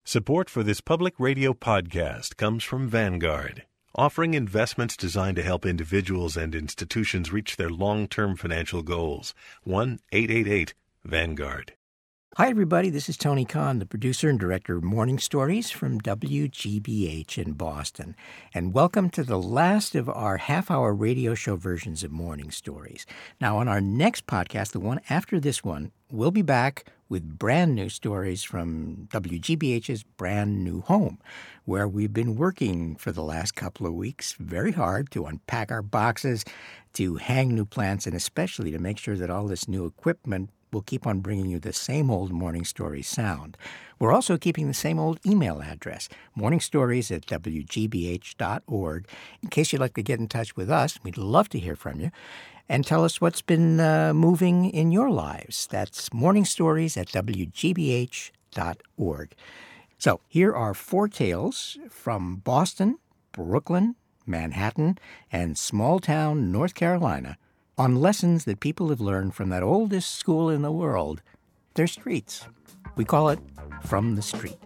Support for this public radio podcast comes from Vanguard, offering investments designed to help individuals and institutions reach their long-term financial goals. 1-888-VANGUARD. Hi, everybody. This is Tony Khan, the producer and director of Morning Stories from WGBH in Boston. And welcome to the last of our half-hour radio show versions of Morning Stories. Now, on our next podcast, the one after this one, we'll be back with brand new stories from WGBH's brand new home, where we've been working for the last couple of weeks very hard to unpack our boxes, to hang new plants, and especially to make sure that all this new equipment will keep on bringing you the same old Morning Stories sound. We're also keeping the same old email address, morningstories@wgbh.org. In case you'd like to get in touch with us, we'd love to hear from you. And tell us what's been moving in your lives. That's morningstories@wgbh.org. So here are 4 tales from Boston, Brooklyn, Manhattan, and small-town North Carolina on lessons that people have learned from that oldest school in the world, their streets. We call it From the Street.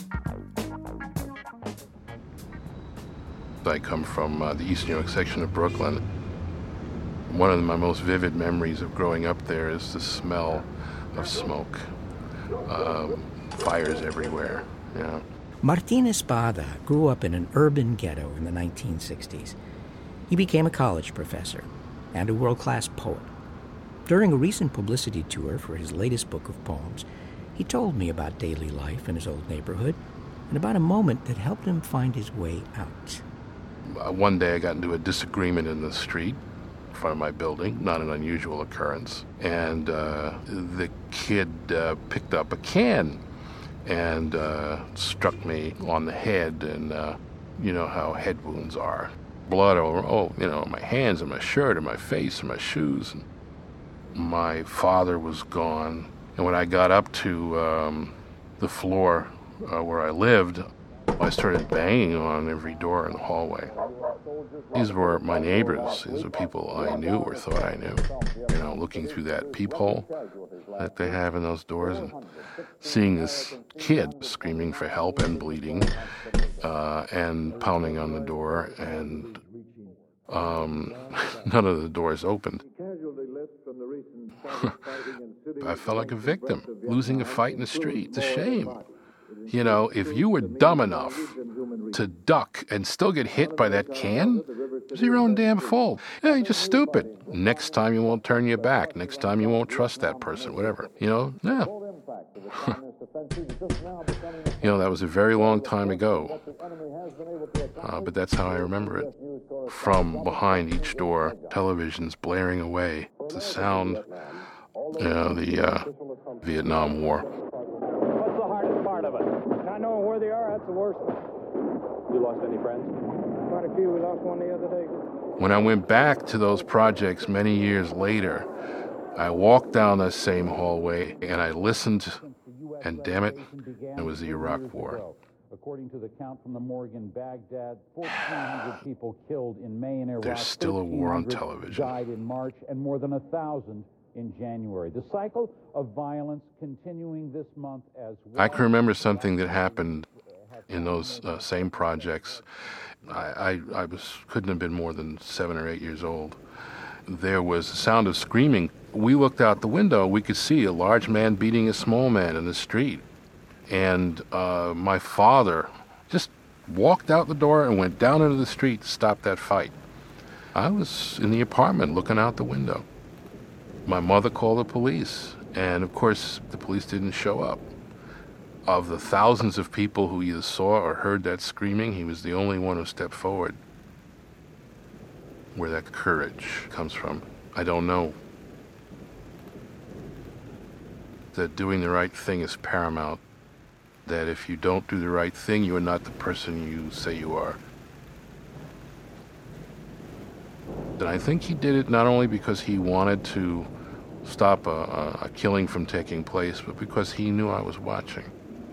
I come from the East New York section of Brooklyn. One of my most vivid memories of growing up there is the smell of smoke. Fires everywhere, you know. Martin Espada grew up in an urban ghetto in the 1960s. He became a college professor and a world-class poet. During a recent publicity tour for his latest book of poems, he told me about daily life in his old neighborhood and about a moment that helped him find his way out. One day I got into a disagreement in the street in front of my building, not an unusual occurrence, and the kid picked up a can and struck me on the head, and you know how head wounds are. Blood over, my hands and my shirt and my face and my shoes. And my father was gone. And when I got up to the floor where I lived, I started banging on every door in the hallway. These were my neighbors. These were people I knew or thought I knew. You know, looking through that peephole that they have in those doors and seeing this kid screaming for help and bleeding and pounding on the door, and none of the doors opened. I felt like a victim, losing a fight in the street. It's a shame. You know, if you were dumb enough to duck and still get hit by that can, it's your own damn fault. Yeah, you're just stupid. Next time you won't turn your back. Next time you won't trust that person, whatever. You know, yeah. You know, that was a very long time ago. But that's how I remember it. From behind each door, televisions blaring away. The sound, the Vietnam War. What's the hardest part of it? Not knowing where they are, that's the worst. You lost any friends? Quite a few. We lost one the other day. When I went back to those projects many years later, I walked down that same hallway and I listened, and damn it, it was the Iraq War. According to the count from the morgue in Baghdad, 1,400 people killed in May in Iraq. There's still a war on television. Died in March, and more than 1,000 in January. The cycle of violence continuing this month as well. I can remember something that happened in those same projects. I couldn't have been more than 7 or 8 years old. There was a sound of screaming. We looked out the window. We could see a large man beating a small man in the street. And my father just walked out the door and went down into the street to stop that fight. I was in the apartment looking out the window. My mother called the police, and of course the police didn't show up. Of the thousands of people who either saw or heard that screaming, he was the only one who stepped forward. Where that courage comes from, I don't know. That doing the right thing is paramount. That if you don't do the right thing, you are not the person you say you are. And I think he did it not only because he wanted to stop a killing from taking place, but because he knew I was watching.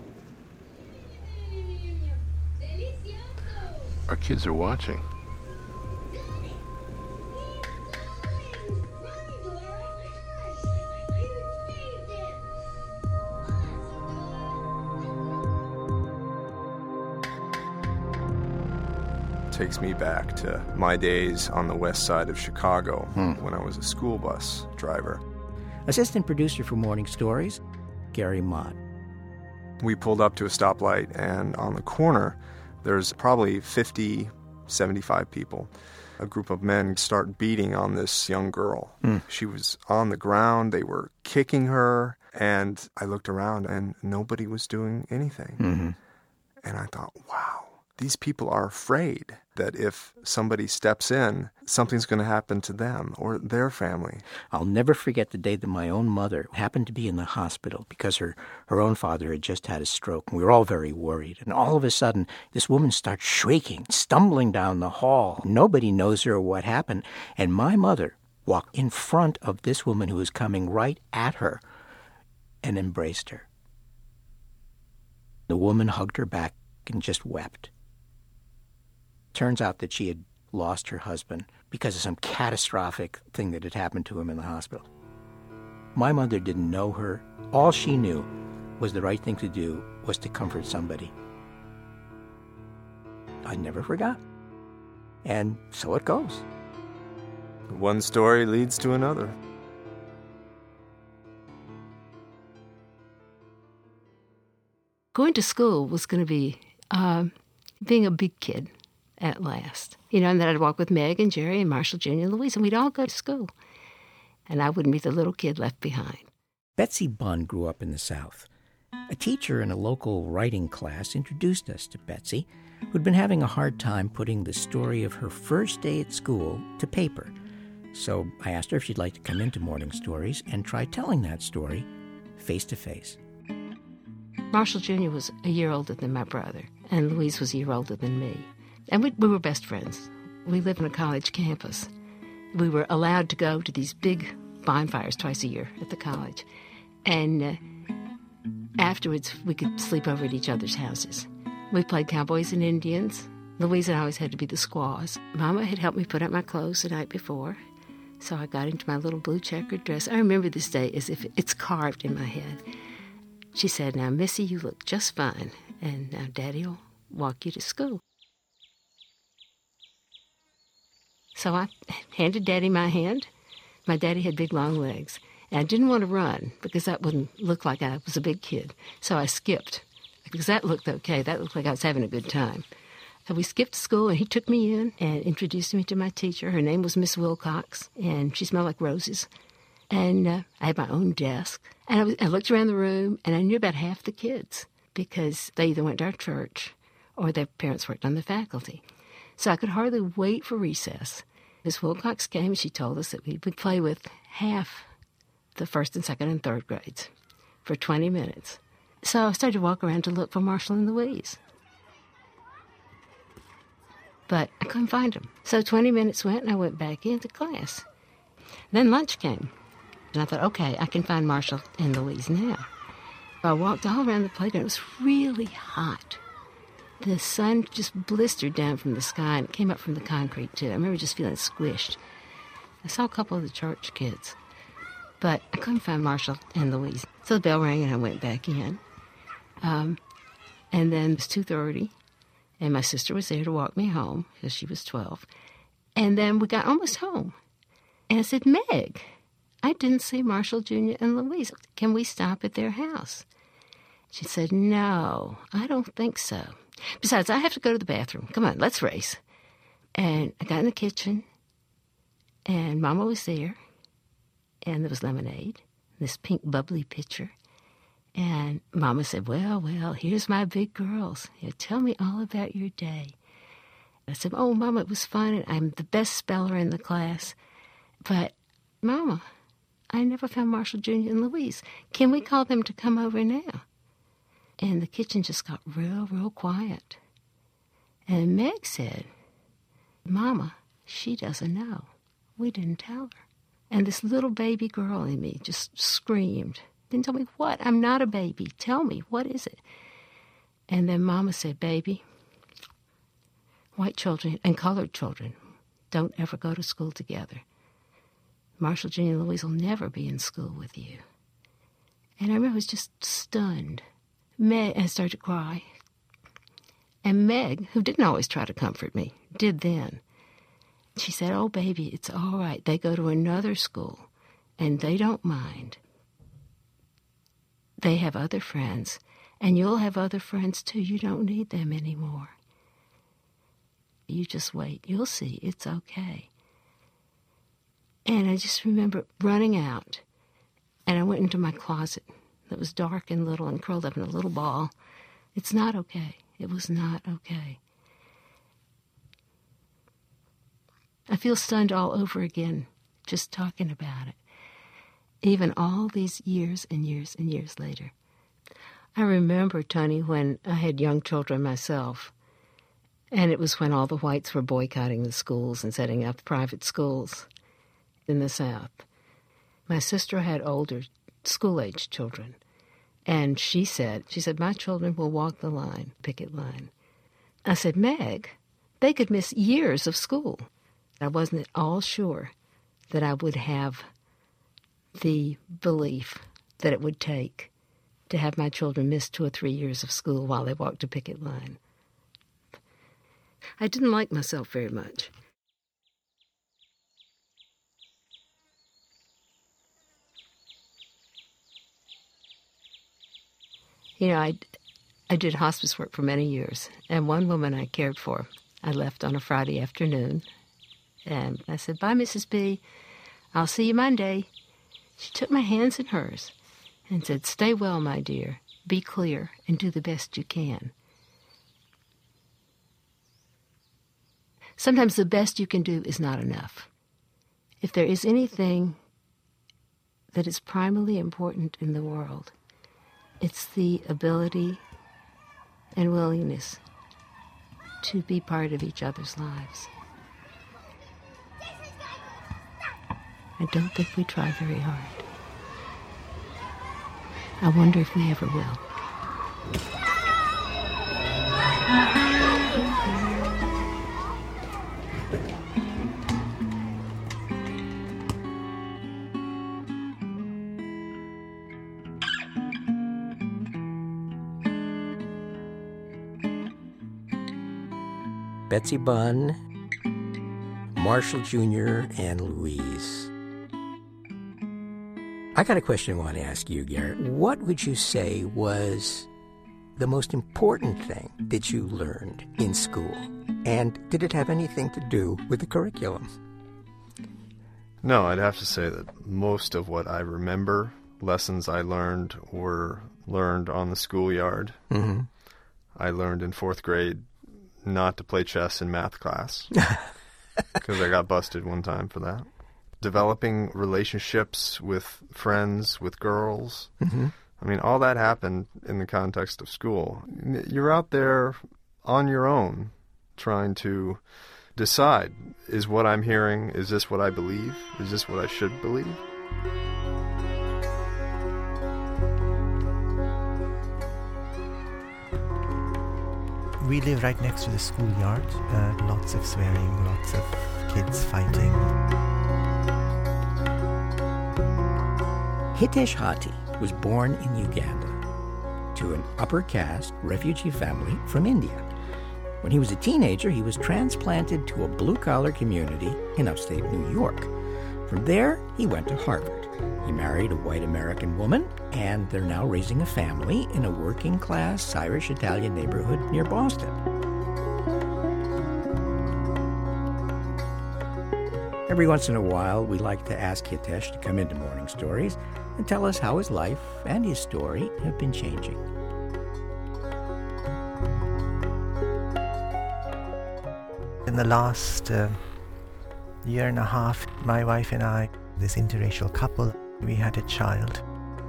Our kids are watching. takes me back to my days on the west side of Chicago when I was a school bus driver. Assistant producer for Morning Stories, Gary Mott. We pulled up to a stoplight, and on the corner, there's probably 50, 75 people. A group of men start beating on this young girl. She was on the ground. They were kicking her. And I looked around, and nobody was doing anything. And I thought, wow, these people are afraid that if somebody steps in, something's going to happen to them or their family. I'll never forget the day that my own mother happened to be in the hospital because her own father had just had a stroke. We were all very worried. And all of a sudden, this woman starts shrieking, stumbling down the hall. Nobody knows her or what happened. And my mother walked in front of this woman who was coming right at her and embraced her. The woman hugged her back and just wept. Turns out that she had lost her husband because of some catastrophic thing that had happened to him in the hospital. My mother didn't know her. All she knew was the right thing to do was to comfort somebody. I never forgot. And so it goes. One story leads to another. Going to school was going to be being a big kid at last. You know, and then I'd walk with Meg and Jerry and Marshall Jr. and Louise, and we'd all go to school. And I wouldn't be the little kid left behind. Betsy Bunn grew up in the South. A teacher in a local writing class introduced us to Betsy, who'd been having a hard time putting the story of her first day at school to paper. So I asked her if she'd like to come into Morning Stories and try telling that story face to face. Marshall Jr. was a year older than my brother, and Louise was a year older than me. And we were best friends. We lived on a college campus. We were allowed to go to these big bonfires twice a year at the college. And afterwards, we could sleep over at each other's houses. We played cowboys and Indians. Louise and I always had to be the squaws. Mama had helped me put up my clothes the night before, so I got into my little blue checkered dress. I remember this day as if it's carved in my head. She said, "Now, Missy, you look just fine, and now Daddy'll walk you to school." So I handed Daddy my hand. My daddy had big, long legs, and I didn't want to run because that wouldn't look like I was a big kid. So I skipped because that looked okay. That looked like I was having a good time. So we skipped to school, and he took me in and introduced me to my teacher. Her name was Miss Wilcox, and she smelled like roses. And I had my own desk. And I looked around the room, and I knew about half the kids because they either went to our church or their parents worked on the faculty. So I could hardly wait for recess. Miss Wilcox came, and she told us that we would play with half the first and second and third grades for 20 minutes. So I started to walk around to look for Marshall and Louise. But I couldn't find them. So 20 minutes went, and I went back into class. Then lunch came. And I thought, okay, I can find Marshall and Louise now. I walked all around the playground. It was really hot. The sun just blistered down from the sky, and it came up from the concrete, too. I remember just feeling squished. I saw a couple of the church kids, but I couldn't find Marshall and Louise. So the bell rang, and I went back in. And then it was 2:30, and my sister was there to walk me home, because she was 12. And then we got almost home. And I said, "Meg, I didn't see Marshall Jr. and Louise. Can we stop at their house?" She said, "No, I don't think so. Besides, I have to go to the bathroom. Come on, let's race." And I got in the kitchen, and Mama was there, and there was lemonade, this pink bubbly pitcher. And Mama said, well, here's my big girls. Tell me all about your day." I said, "Oh, Mama, it was fun, and I'm the best speller in the class. But, Mama, I never found Marshall Jr. and Louise. Can we call them to come over now?" And the kitchen just got real quiet. And Meg said, "Mama, she doesn't know. We didn't tell her." And this little baby girl in me just screamed. Didn't tell me what. I'm not a baby. Tell me, what is it? And then Mama said, "Baby, white children and colored children don't ever go to school together. Marshall Jr. and Louise will never be in school with you." And I remember I was just stunned. I started to cry. And Meg, who didn't always try to comfort me, did then. She said, "Oh, baby, it's all right. They go to another school, and they don't mind. They have other friends, and you'll have other friends, too. You don't need them anymore. You just wait. You'll see. It's okay." And I just remember running out, and I went into my closet that was dark and little and curled up in a little ball. It's not okay. It was not okay. I feel stunned all over again just talking about it, even all these years and years and years later. I remember, Tony, when I had young children myself, and it was when all the whites were boycotting the schools and setting up private schools in the South. My sister had older school-age children, and she said, "My children will walk the line, picket line." I said, "Meg, they could miss years of school." I wasn't at all sure that I would have the belief that it would take to have my children miss 2 or 3 years of school while they walked a picket line. I didn't like myself very much. You know, I did hospice work for many years, and one woman I cared for, I left on a Friday afternoon, and I said, "Bye, Mrs. B. I'll see you Monday." She took my hands in hers and said, "Stay well, my dear. Be clear and do the best you can." Sometimes the best you can do is not enough. If there is anything that is primally important in the world, it's the ability and willingness to be part of each other's lives. I don't think we try very hard. I wonder if we ever will. Betsy Bunn, Marshall Jr., and Louise. I got a question I want to ask you, Garrett. What would you say was the most important thing that you learned in school? And did it have anything to do with the curriculum? No, I'd have to say that most of what I remember, lessons I learned, were learned on the schoolyard. Mm-hmm. I learned in 4th grade not to play chess in math class because I got busted one time for that. Developing relationships with friends, with girls. Mm-hmm. I mean, all that happened in the context of school. You're out there on your own trying to decide, is what I'm hearing, is this what I believe? Is this what I should believe? We live right next to the schoolyard. Lots of swearing, lots of kids fighting. Hitesh Hati was born in Uganda to an upper caste refugee family from India. When he was a teenager, he was transplanted to a blue-collar community in upstate New York. From there, he went to Harvard. He married a white American woman, and they're now raising a family in a working-class Irish-Italian neighborhood near Boston. Every once in a while, we like to ask Hitesh to come into Morning Stories and tell us how his life and his story have been changing. In the last year and a half, my wife and I, this interracial couple, we had a child.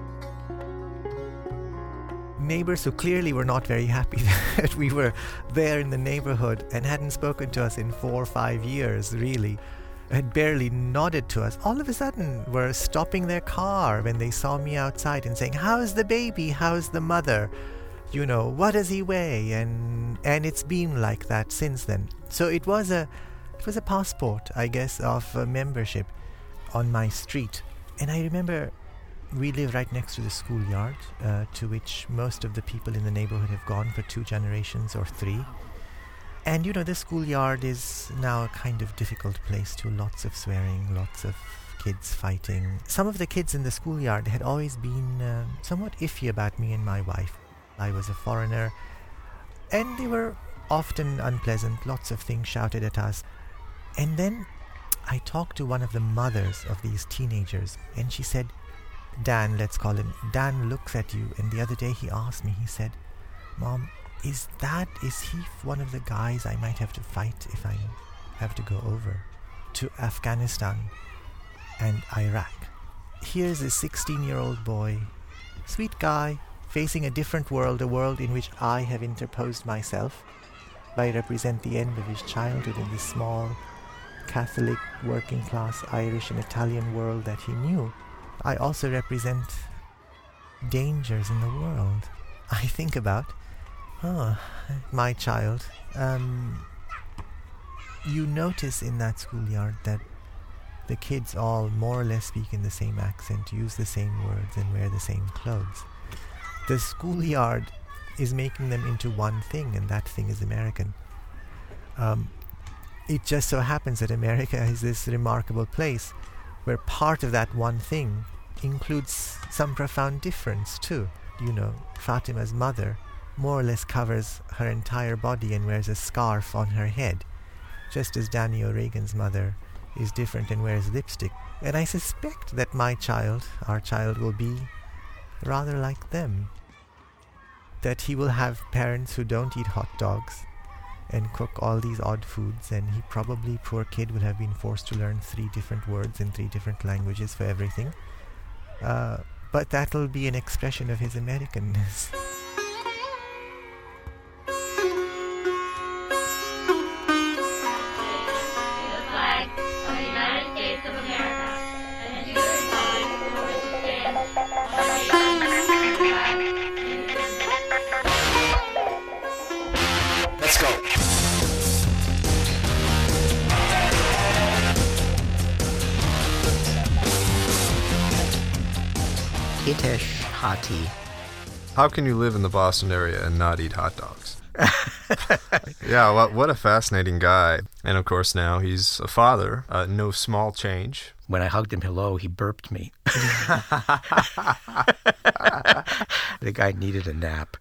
Neighbors who clearly were not very happy that we were there in the neighborhood and hadn't spoken to us in 4 or 5 years, really, had barely nodded to us, all of a sudden were stopping their car when they saw me outside and saying, "How's the baby? How's the mother? You know, what does he weigh?" And it's been like that since then. So it was a passport, I guess, of membership on my street. And I remember We live right next to the schoolyard, to which most of the people in the neighborhood have gone for 2 generations or 3. And, the schoolyard is now a kind of difficult place too. Lots of swearing, lots of kids fighting. Some of the kids in the schoolyard had always been somewhat iffy about me and my wife. I was a foreigner, and they were often unpleasant, lots of things shouted at us. And then I talked to one of the mothers of these teenagers, and she said, Dan, let's call him, Dan looks at you. And the other day he asked me, he said, Mom, is he one of the guys I might have to fight if I have to go over to Afghanistan and Iraq? Here's a 16-year-old boy, sweet guy, facing a different world, a world in which I have interposed myself. I represent the end of his childhood in this small, Catholic, working-class Irish and Italian world that he knew. I also represent dangers in the world. I think about, my child. You notice in that schoolyard that the kids all more or less speak in the same accent, use the same words, and wear the same clothes. The schoolyard is making them into one thing, and that thing is American. It just so happens that America is this remarkable place where part of that one thing includes some profound difference too. Fatima's mother more or less covers her entire body and wears a scarf on her head, just as Danny O'Regan's mother is different and wears lipstick. And I suspect that our child will be rather like them. That he will have parents who don't eat hot dogs and cook all these odd foods, and he probably, poor kid, will have been forced to learn 3 different words in 3 different languages for everything. But that'll be an expression of his Americanness. Hitesh Hati. How can you live in the Boston area and not eat hot dogs? Yeah, what a fascinating guy. And of course now he's a father, no small change. When I hugged him hello, he burped me. The guy needed a nap.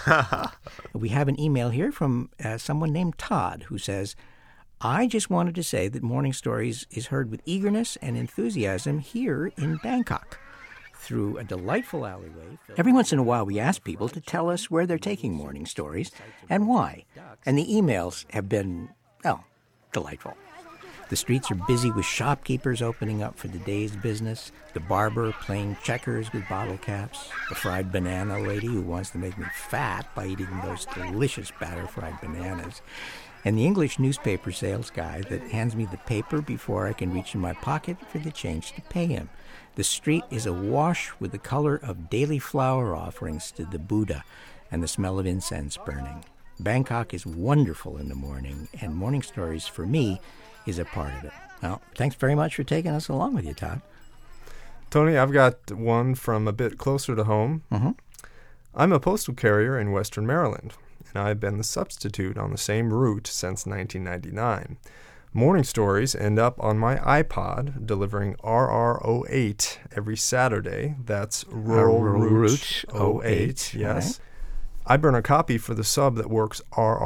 We have an email here from someone named Todd who says, I just wanted to say that Morning Stories is heard with eagerness and enthusiasm here in Bangkok. Through a delightful alleyway. Every once in a while we ask people to tell us where they're taking Morning Stories and why. And the emails have been, delightful. The streets are busy with shopkeepers opening up for the day's business, the barber playing checkers with bottle caps, the fried banana lady who wants to make me fat by eating those delicious batter-fried bananas, and the English newspaper sales guy that hands me the paper before I can reach in my pocket for the change to pay him. The street is awash with the color of daily flower offerings to the Buddha and the smell of incense burning. Bangkok is wonderful in the morning, and Morning Stories, for me, is a part of it. Well, thanks very much for taking us along with you, Todd. Tony, I've got one from a bit closer to home. Mm-hmm. I'm a postal carrier in Western Maryland, and I've been the substitute on the same route since 1999. Morning Stories end up on my iPod, delivering RR08 every Saturday. That's Rural Route 08, yes. Right. I burn a copy for the sub that works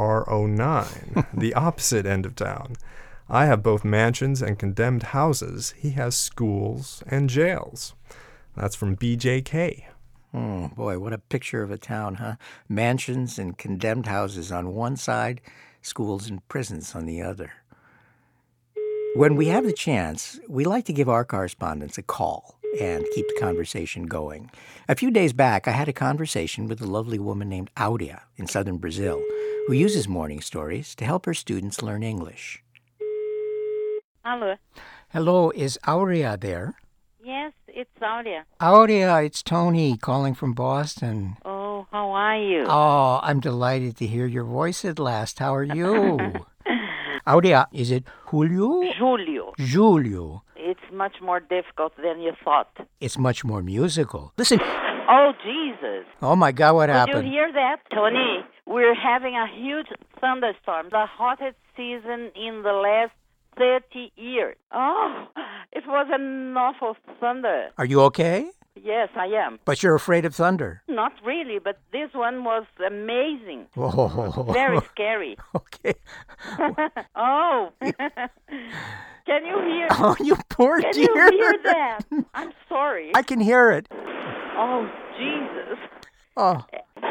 RR09, the opposite end of town. I have both mansions and condemned houses. He has schools and jails. That's from BJK. Oh, boy, what a picture of a town, huh? Mansions and condemned houses on one side, schools and prisons on the other. When we have the chance, we like to give our correspondents a call and keep the conversation going. A few days back, I had a conversation with a lovely woman named Aurea in southern Brazil, who uses Morning Stories to help her students learn English. Hello. Hello, is Aurea there? Yes, it's Aurea. Aurea, it's Tony calling from Boston. Oh, how are you? Oh, I'm delighted to hear your voice at last. How are you? Aurea, is it Julio? Julio. Julio. It's much more difficult than you thought. It's much more musical. Listen. Oh, Jesus. Oh, my God, what happened? Did you hear that? Tony, we're having a huge thunderstorm, the hottest season in the last 30 years. Oh, it was an awful thunder. Are you okay? Yes, I am. But you're afraid of thunder. Not really, but this one was amazing. Whoa. Very scary. Okay. Oh. Can you hear? Oh, you poor dear. Can you hear that? I'm sorry. I can hear it. Oh, Jesus. Oh.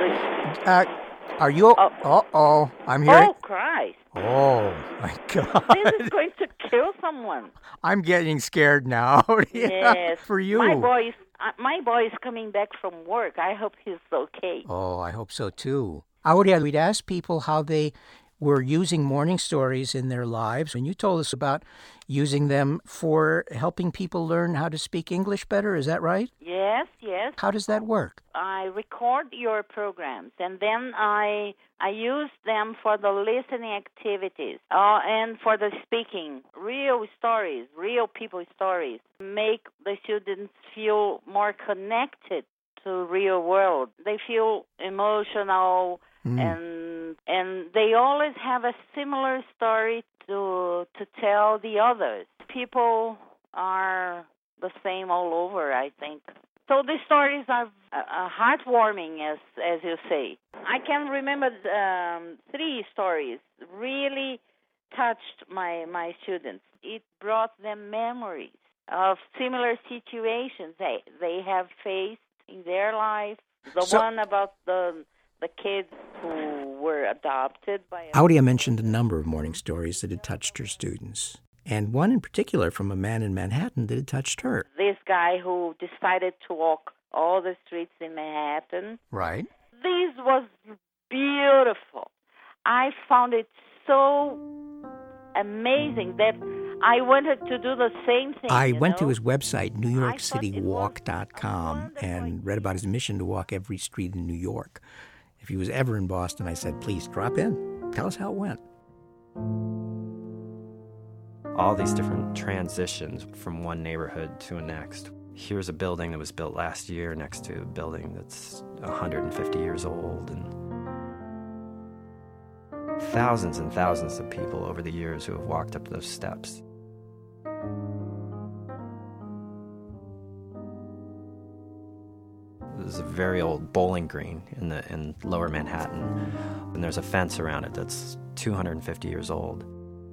Are you... Uh-oh. I'm hearing... Oh, Christ. Oh, my God. This is going to kill someone. I'm getting scared now. Yes. For you. My boy is coming back from work. I hope he's okay. Oh, I hope so, too. Audia, we'd ask people how they were using morning stories in their lives, and you told us about using them for helping people learn how to speak English better. Is that right? Yes. How does that work? I record your programs, and then I use them for the listening activities and for the speaking. Real stories, real people stories, make the students feel more connected to real world. They feel emotional, and they always have a similar story to tell the others. People are the same all over, I think. So the stories are heartwarming, as you say. I can remember 3 stories really touched my students. It brought them memories of similar situations they have faced in their life. One about the kids who were adopted by... Audia mentioned a number of morning stories that had touched her students, and one in particular from a man in Manhattan that had touched her. This guy who decided to walk all the streets in Manhattan. Right. This was beautiful. I found it so amazing that I wanted to do the same thing. I went to his website, NewYorkCityWalk.com, and read about his mission to walk every street in New York. If he was ever in Boston, I said, please drop in. Tell us how it went. All these different transitions from one neighborhood to a next. Here's a building that was built last year next to a building that's 150 years old, and thousands and thousands of people over the years who have walked up those steps. There's a very old bowling green in Lower Manhattan, and there's a fence around it that's 250 years old.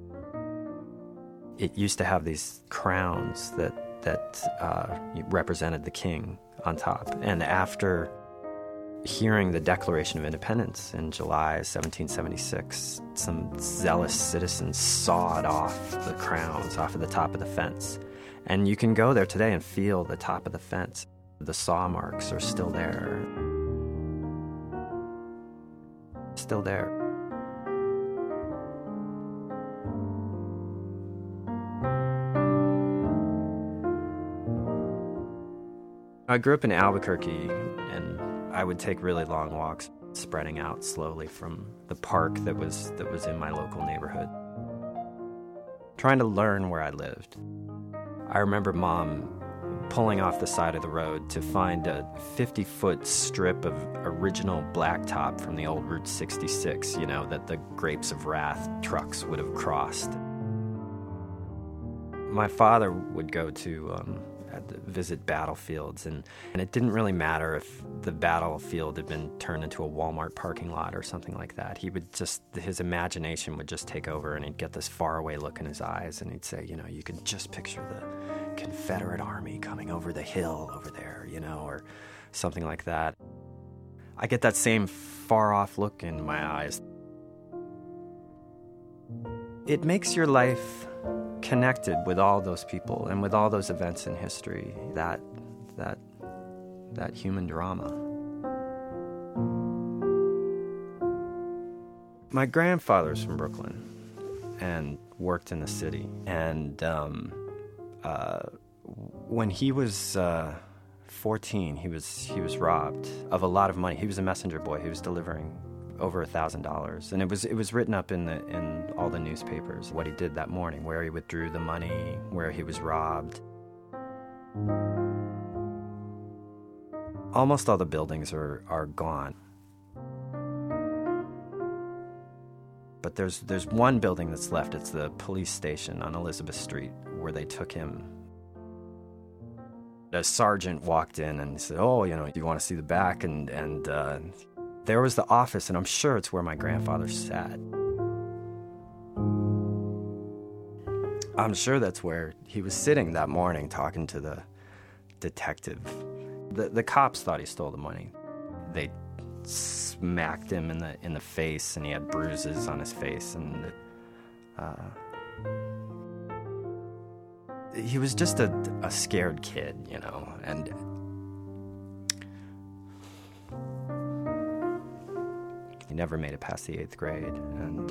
It used to have these crowns that represented the king on top. And after hearing the Declaration of Independence in July 1776, some zealous citizens sawed off the crowns off of the top of the fence. And you can go there today and feel the top of the fence. The saw marks are still there. Still there. I grew up in Albuquerque, and I would take really long walks, spreading out slowly from the park that was in my local neighborhood, trying to learn where I lived. I remember Mom pulling off the side of the road to find a 50-foot strip of original blacktop from the old Route 66, that the Grapes of Wrath trucks would have crossed. My father would go to visit battlefields, and it didn't really matter if the battlefield had been turned into a Walmart parking lot or something like that. His imagination would just take over, and he'd get this faraway look in his eyes, and he'd say, you can just picture the Confederate army coming over the hill over there, or something like that. I get that same far-off look in my eyes. It makes your life connected with all those people and with all those events in history, that human drama. My grandfather's from Brooklyn and worked in the city, and when he was 14, he was robbed of a lot of money. He was a messenger boy. He was delivering over $1,000, and it was written up in all the newspapers what he did that morning, where he withdrew the money, where he was robbed. Almost all the buildings are gone. But there's one building that's left. It's the police station on Elizabeth Street where they took him. A sergeant walked in and said, "Oh, do you want to see the back?" And there was the office, and I'm sure it's where my grandfather sat. I'm sure that's where he was sitting that morning talking to the detective. The cops thought he stole the money. They smacked him in the face, and he had bruises on his face, and he was just a scared kid, and he never made it past the 8th grade, and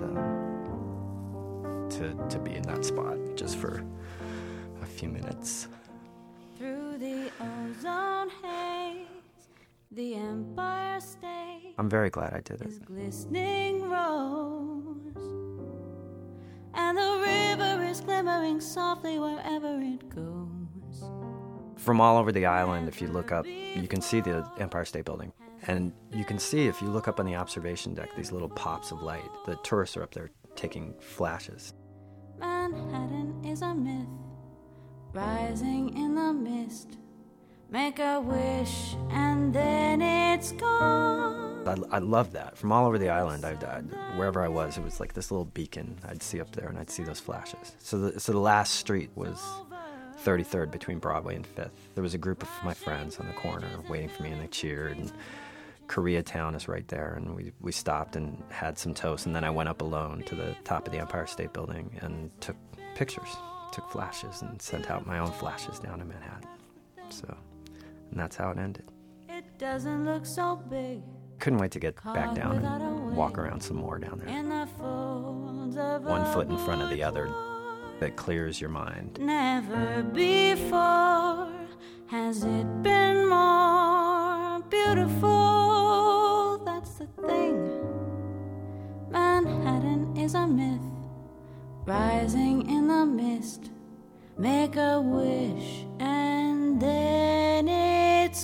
to be in that spot just for a few minutes. Through the ozone haze, the Empire State. I'm very glad I did it. Is glistening rose, and the river is glimmering softly wherever it goes. From all over the island, if you look up, you can see the Empire State Building. And you can see, if you look up on the observation deck, these little pops of light. The tourists are up there taking flashes. Manhattan is a myth, rising in the mist. Make a wish and then it's gone. I love that. From all over the island, wherever I was, it was like this little beacon I'd see up there, and I'd see those flashes. So the last street was 33rd between Broadway and 5th. There was a group of my friends on the corner waiting for me, and they cheered. And Koreatown is right there, and we stopped and had some toast, and then I went up alone to the top of the Empire State Building and took pictures, took flashes, and sent out my own flashes down to Manhattan. And that's how it ended. It doesn't look so big. Couldn't wait to get back down and walk around some more down there. In the folds of one foot in front of the other, that clears your mind. Never before has it been more beautiful. That's the thing. Manhattan is a myth, rising in the mist. Make a wish and then it's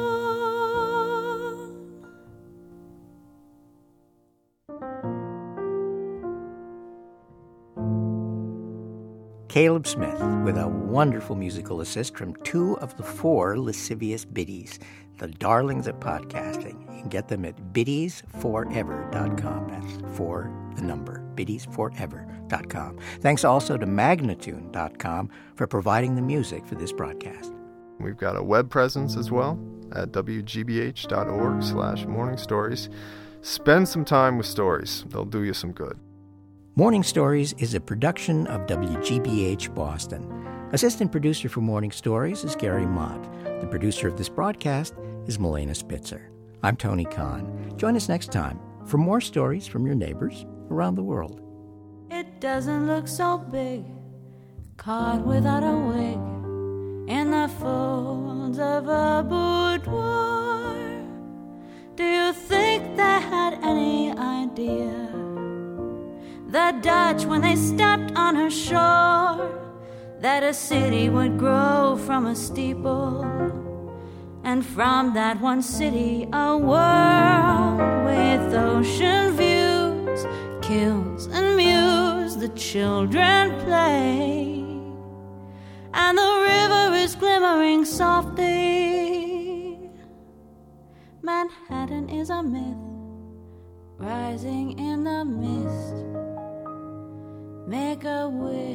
gone. Caleb Smith with a wonderful musical assist from 2 of the 4 lascivious biddies, the darlings of podcasting. You can get them at biddiesforever.com. That's 4, the number, biddiesforever.com. Thanks also to Magnatune.com for providing the music for this broadcast. We've got a web presence as well at wgbh.org/morningstories. Spend some time with stories. They'll do you some good. Morning Stories is a production of WGBH Boston. Assistant producer for Morning Stories is Gary Mott. The producer of this broadcast is Milena Spitzer. I'm Tony Kahn. Join us next time for more stories from your neighbors around the world. It doesn't look so big, caught without a wig, in the folds of a boudoir. Do you think they had any idea, the Dutch, when they stepped on her shore, that a city would grow from a steeple, and from that one city a world with ocean views, kills and mews, the children play, and the river is glimmering softly. Manhattan is a myth, rising in the mist. Make a wish